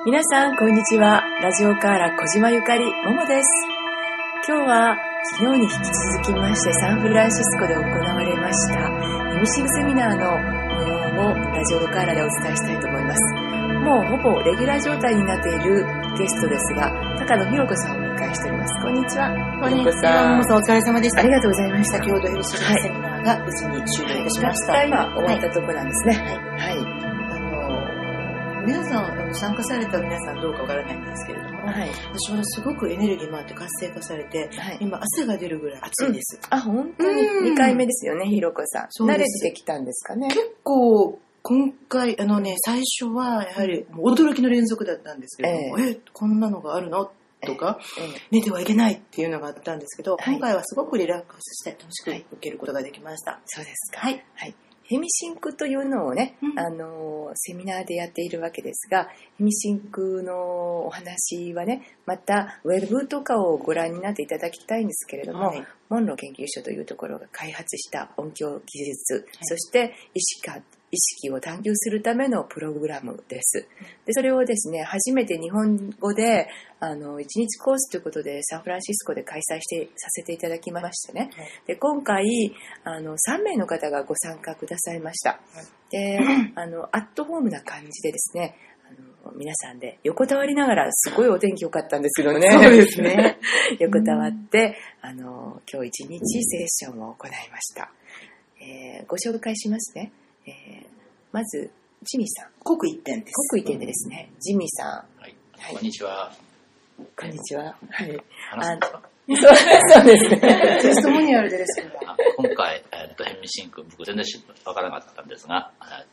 皆さんこんにちは。ラジオカーラ小島ゆかりももです。今日は昨日に引き続きましてサンフランシスコで行われましたヘミシングセミナーの模様をラジオカーラでお伝えしたいと思います。もうほぼレギュラー状態になっているゲストですが、高野ひろ子さんをお迎えしております。こんにちは。 こんにちは。お疲れ様でした。 ありがとうございました。 先ほどヘミシングセミナーが無事に終了いたしました。 今終わったところなんですね。 はい。皆さん、参加された皆さんどうかわからないんですけれども、私はすごくエネルギーもあって活性化されて、今汗が出るぐらい暑いです。 本当に2回目ですよね、ひろこさん。慣れてきたんですかね。 結構、今回、最初はやはり驚きの連続だったんですけれども、こんなのがあるのとか、寝てはいけないっていうのがあったんですけど、今回はすごくリラックスして楽しく受けることができました。 そうですか。はい。ヘミシンクというのをね、セミナーでやっているわけですが、ヘミシンクのお話はね、またウェブとかをご覧になっていただきたいんですけれども、モンロー研究所というところが開発した音響技術、そして意識を探求するためのプログラムです。で、それをですね、初めて日本語で1日コースということでサンフランシスコで開催させていただきましてね。で、今回3名の方がご参加くださいました。で、アットホームな感じでですね、皆さんで横たわりながら、すごいお天気良かったんですけどね。 そうですね。 横たわって今日一日セッションを行いました。ご紹介しますね。まずジミーさん。 国一点です。 国一点でですね、ジミーさん。 はい。こんにちは。 こんにちは。はい。 そうですね。テストモニアルでですけど。 今回ヘミシンク僕全然わからなかったんですが、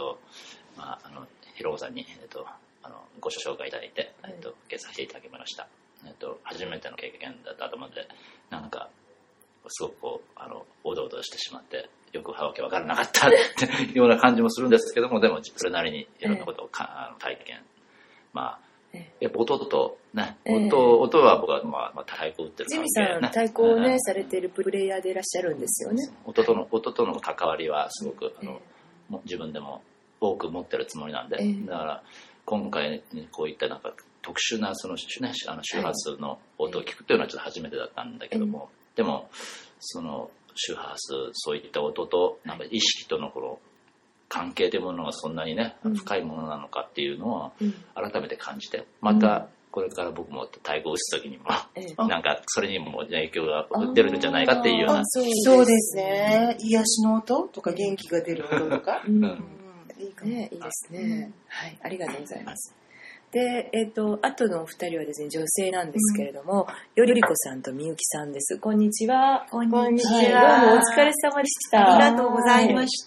ヒロコさんにご紹介いただいて受けさせていただきました。初めての経験だったと思うので、なんかすごくおどおどしてしまって。よくわけわからなかったっていうような感じもするんですけども、でもそれなりにいろんなことを体験、やっぱ音とね、音は僕は太鼓打ってるジミーさん、太鼓をねされているプレイヤーでいらっしゃるんですよね。 音との関わりはすごく自分でも多く持ってるつもりなんで、だから今回こういったなんか特殊な周波数の音を聞くというのはちょっと初めてだったんだけども、でもその周波数、そういった音となんか意識とのこの関係というものがそんなにね、深いものなのかっていうのを改めて感じて、またこれから僕も太鼓を打つ時にも、なんかそれにも影響が出るんじゃないかっていうような。 そうですね。癒しの音とか元気が出る音とか。 いいですね。はい、ありがとうございます。で、あとのお二人はですね、女性なんですけれども、よりこさんとみゆきさんです。こんにちは。 こんにちは。どうもお疲れ様でした。 ありがとうございました。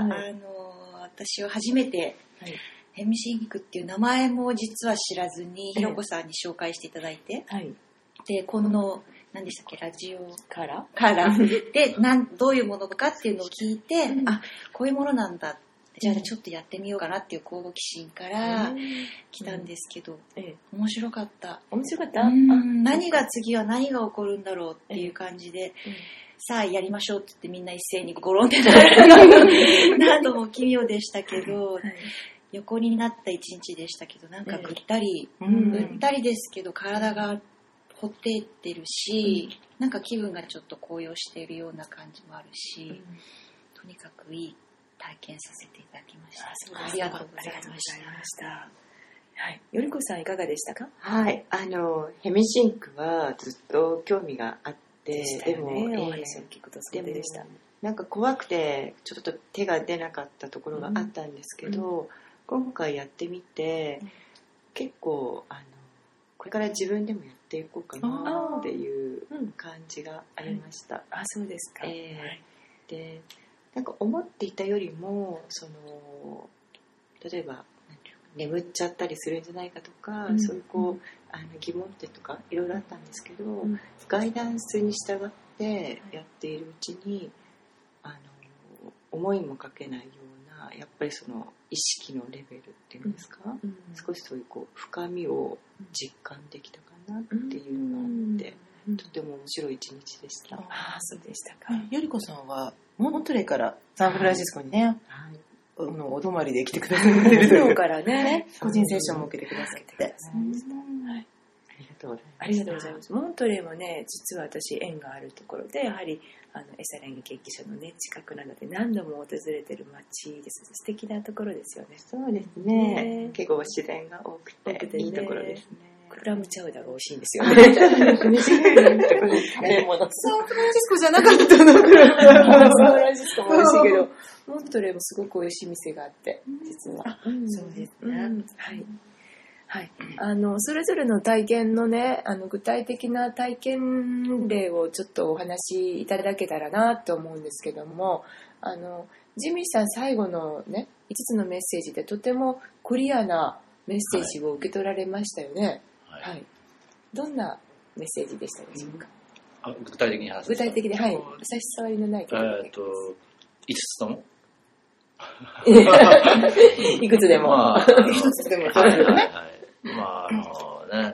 私は初めて、ヘミシンクっていう名前も実は知らずに、ひろこさんに紹介していただいて、で、この、何でしたっけ、ラジオカラで、どういうものかっていうのを聞いて、こういうものなんだ。じゃあちょっとやってみようかなっていう好奇心から来たんですけど、面白かった。 面白かった？ 次は何が起こるんだろうっていう感じで、さあやりましょうって言ってみんな一斉にゴロンってなる何度も奇妙でしたけど、横になった一日でしたけど、なんかぐったりですけど体がほっていってるし、なんか気分がちょっと高揚しているような感じもあるし、とにかくいい体験させていただきました。ありがとうございました。 はい。よりこさんいかがでしたか？ はい。ヘミシンクはずっと興味があって、 でも、お話を聞くとそうでした。 なんか怖くてちょっと手が出なかったところがあったんですけど、今回やってみて、結構これから自分でもやっていこうかなっていう感じがありました。 そうですか。 で、なんか思っていたよりも例えば眠っちゃったりするんじゃないかとか、そういう疑問点とかいろいろあったんですけど、ガイダンスに従ってやっているうちに思いもかけないようなやっぱりその意識のレベルっていうんですか、少しそういう深みを実感できたかなっていうのがあって、とても面白い一日でした。 そうでしたか。 よりこさんはモントレーからサンフランシスコにね、 お泊まりで来てくださってるというからね、 個人セッションも受けてくださって。 ありがとうございます。モントレーもね、実は私縁があるところで、やはりエサレンゲ劇場のね近くなので何度も訪れてる街です。素敵なところですよね。 そうですね。結構自然が多くていいところですね。 クラムチャウダーが美味しいんですよね。サンフランシスコじゃなかったの。サンフランシスコも美味しいけど、モントレーもすごく美味しい店があって、実は。 そうですね。 はい。はい、それぞれの体験のね、具体的な体験例をちょっとお話しいただけたらなと思うんですけども、ジミーさん最後のね5つのメッセージでとてもクリアなメッセージを受け取られましたよね。はいはい、どんなメッセージでしたでしょうか。 具体的に話す。 具体的で、はい、差し障りのない 5つともいくつでも、 まあ、 1つでもそうですよね。 まあね、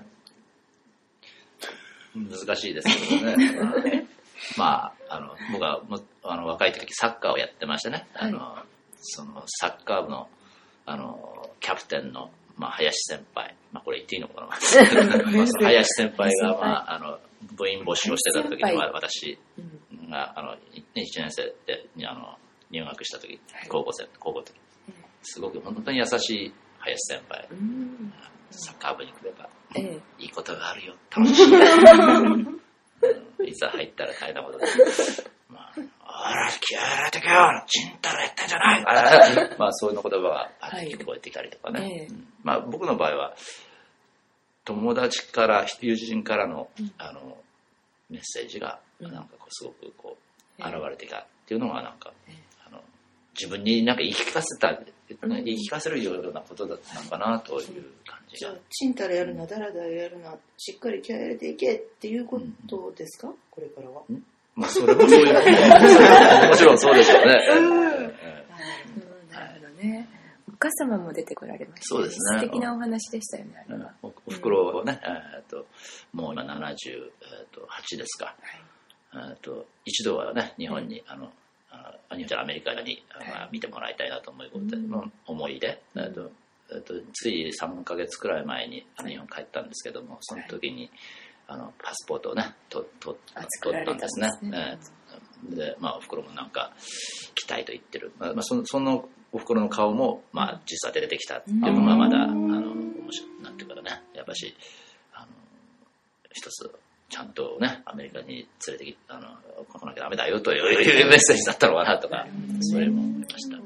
難しいですけどね。まあ、僕は若い時サッカーをやってましてね、はい、そのサッカー部のキャプテンの、林先輩、これ言っていいのかな。林先輩が、部員募集をしてた時には私が1年生で入学した時、高校の時、すごく本当に優しい林先輩。サッカー部に来れば、いいことがあるよ、楽しいよ。いざ入ったら大変なことだ。あら、気合い入れてけよ、ちんたらやったんじゃない。そういう言葉が聞こえてきたりとかね。僕の場合は、友達から、友人からの、メッセージが、すごく現れてきたっていうのが、自分に言い聞かせた、言い聞かせるようなことだったのかなという感じが。 じゃあ、ちんたらやるな、だらだらやるな、しっかり気合い入れていけっていうことですか、これからは。 それもそういうもちろんそうでしょうね。 なるほどね。お母様も出てこられました。 そうですね。 素敵なお話でしたよね。 お袋はね、もう今78ですか。一度はね、日本にアメリカに見てもらいたいなと思いで、つい3ヶ月くらい前に日本帰ったんですけども、その時にパスポートをね取ったんですね。で、おふくろも来たいと言ってる。そのおふくろの顔も実は出てきたっていうのがまだ面白いなんていうかね、やっぱし一つちゃんとねアメリカに連れて来なきゃダメだよというメッセージだったのかなとか、それも思いました。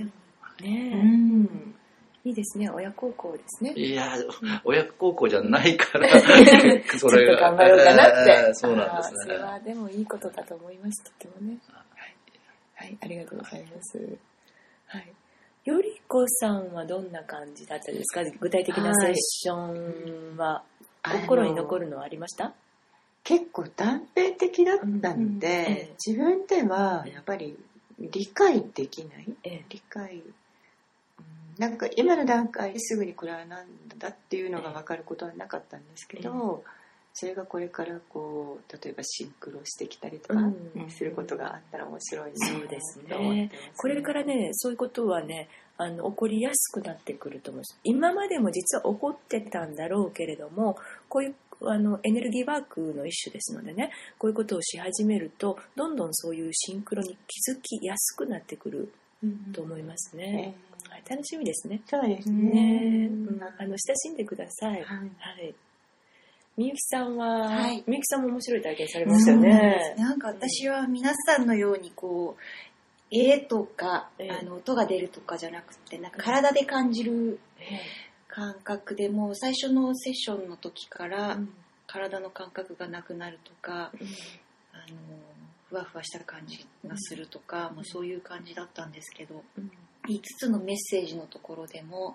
いいですね、親孝行ですね。 いや、親孝行じゃないからそれがちょっと頑張ろうかなってそうなんですね。 それはでもいいことだと思います。とてもね。はい、ありがとうございます。はい。よりこさんはどんな感じだったですか。具体的なセッションは心に残るのはありました？ 結構断片的だったので、自分ではやっぱり理解できない、理解、今の段階ですぐにこれは何だっていうのが分かることはなかったんですけど、それがこれから例えばシンクロしてきたりとかすることがあったら面白いなと思ってますね。 これからね、そういうことはね起こりやすくなってくると思います。今までも実は起こってたんだろうけれども、こういうエネルギーワークの一種ですのでね、こういうことをし始めるとどんどんそういうシンクロに気づきやすくなってくると思いますね。楽しみですね。 そうですね。 親しんでください。みゆきさんは、みゆきさんも面白い体験されましたよね。 私は皆さんのように絵とか、音が出るとかじゃなくて、体で感じる感覚で、もう最初のセッションの時から体の感覚がなくなるとか、ふわふわした感じがするとか、そういう感じだったんですけど、5つのメッセージのところでも、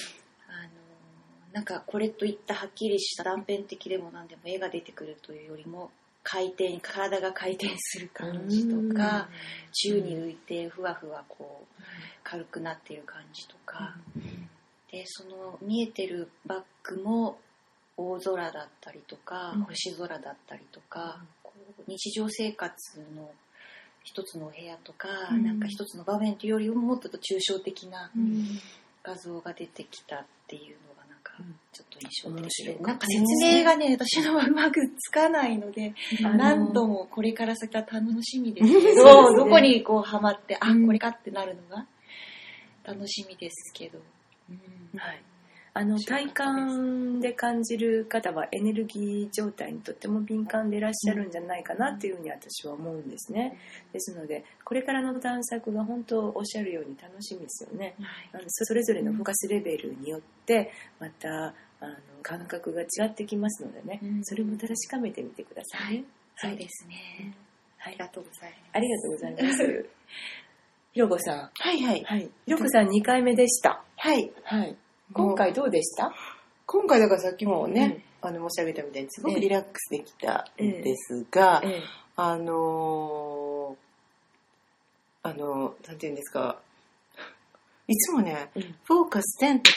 これといったはっきりした断片的でも何でも絵が出てくるというよりも、体が回転する感じとか、宙に浮いてふわふわ軽くなっている感じとか、でその見えてるバックも大空だったりとか、星空だったりとか、日常生活の一つのお部屋とか、なんか一つの場面というよりももっと抽象的な画像が出てきたっていうのがなんかちょっと印象的で、なんか説明がね、私のはうまくつかないので、なんともこれから先は楽しみですけど、どこにこうハマって、あ、これかってなるのが楽しみですけど。 はい。体感で感じる方はエネルギー状態にとっても敏感でいらっしゃるんじゃないかなっていうふうに私は思うんですね。ですのでこれからの探索が本当おっしゃるように楽しみですよね。それぞれのフォーカスレベルによってまた感覚が違ってきますのでね、それも確かめてみてくださいね。 そうですね。 ありがとうございます。ありがとうございます。ひろこさん。 はいはい。 ひろこさん2回目でした。 はい。 はい。今回どうでした？ 今回だからさっきもね、申し上げたみたいにすごくリラックスできたんですが、なんていうんですか、いつもね、フォーカス10と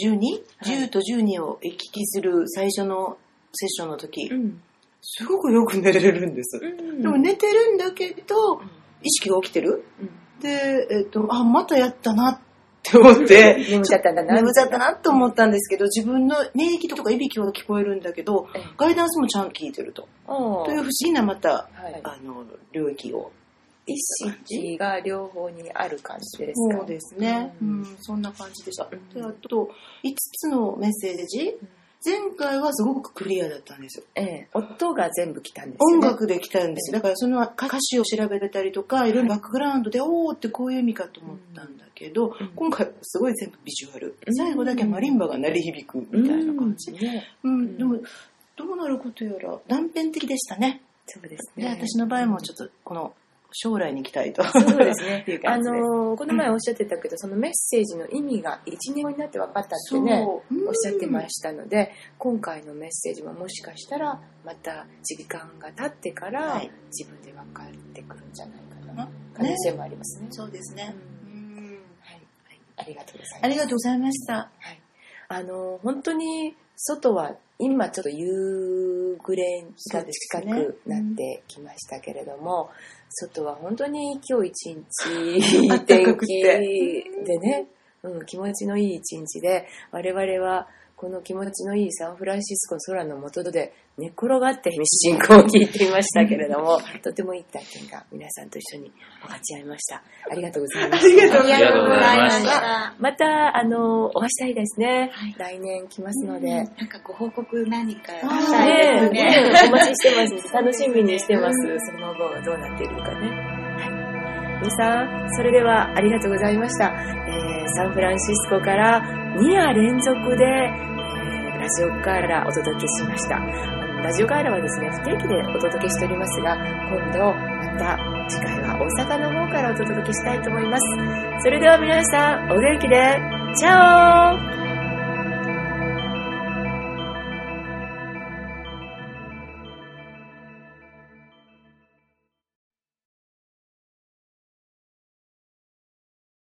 12、10と12を行き来する最初のセッションの時、すごくよく寝れるんです。でも寝てるんだけど、意識が起きてる。で、またやったなって思って眠っちゃったなと思ったんですけど、自分の寝息とかいびきは聞こえるんだけど、ガイダンスもちゃんと聞いてるという不思議なまた、領域を意識が両方にある感じですか？ そうですね、そんな感じでした。で、あと5つのメッセージ、前回はすごくクリアだったんですよ。 音が全部来たんですよね。 音楽で来たんですよ。だからその歌詞を調べれたりとか、いろいろバックグラウンドで、おーってこういう意味かと思ったんだけど、今回すごい全部ビジュアル。最後だけマリンバが鳴り響くみたいな感じ。でも、どうなることやら断片的でしたね。 そうですね。 で、私の場合もちょっとこの、将来に行きたいと。 そうですね。この前おっしゃってたけど、そのメッセージの意味が1年後になって分かったってね、おっしゃってましたので、今回のメッセージはもしかしたらまた時間が経ってから自分で分かってくるんじゃないかな。可能性もありますね。 そうですね。 ありがとうございます。 ありがとうございました。 本当に外は今ちょっと夕暮れが近くなってきましたけれども、外は本当に今日一日天気でね、気持ちのいい一日で、我々はこの気持ちのいいサンフランシスコの空の下で寝転がって信仰を聞いていましたけれども、とてもいい体験が皆さんと一緒に分かち合いました。ありがとうございました。 ありがとうございました。 またお会いしたいですね。来年来ますので、 なんかご報告何かしたいですね。お待ちしてます。楽しみにしてます。その後どうなっているかね。皆さん、それではありがとうございました。サンフランシスコから2夜連続で、ラジオカーラお届けしました。ラジオカーラはですね、不定期でお届けしておりますが、今度また次回は大阪の方からお届けしたいと思います。それでは皆さん、お元気で、チャオー。